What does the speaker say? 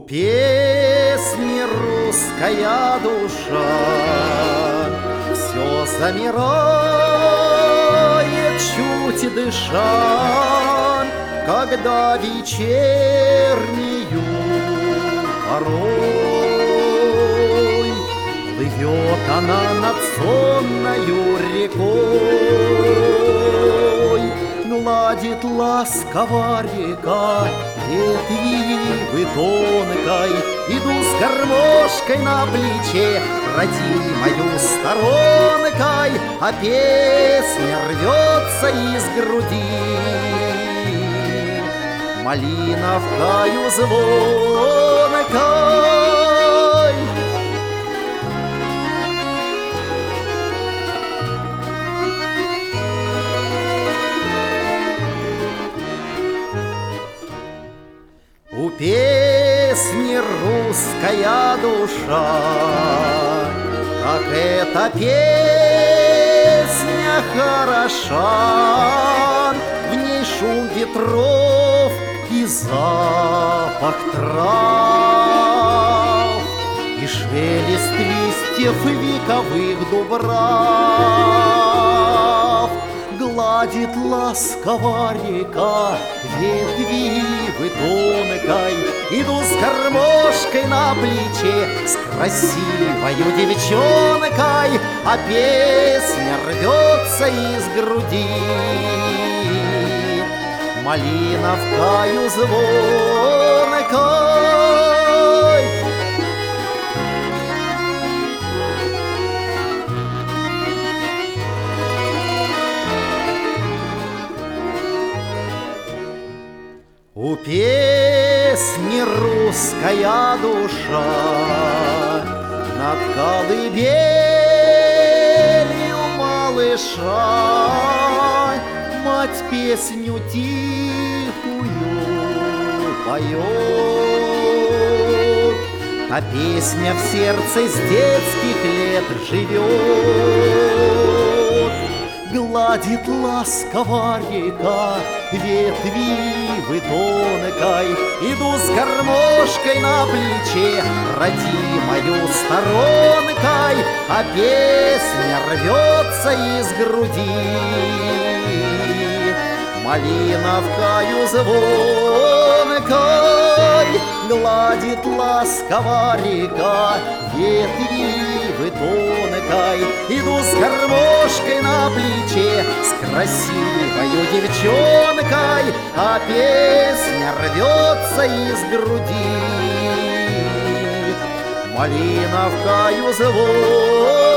песни русская душа все замирает, чуть дыша, когда вечернею порой плывет она над сонною рекой. Гладит ласково река ветви тонкой, иду с гармошкой на плече, родимою сторонкой, а песня рвется из груди. Малиновкою звонкой у песни русская душа, как эта песня хороша, в ней шум ветров и запах трав, и шелест листьев вековых дубрав. Гладит ласково река ветви тонкой, иду с гармошкой на плече, с красивою девчонкой, а песня рвется из груди. Малиновкою звонкой у песни русская душа над колыбелью малыша мать песню тихую поет, а песня в сердце с детских лет живет. Гладит ласково река ветви тонкой, иду с гармошкой на плече, родимою сторонкой, а песня рвется из груди. Малиновкою звонкой гладит ласково река ветви тонкой, иду с гармошкой на плече, с красивою девчонкой, а песня рвется из груди. Малиновкою звонкой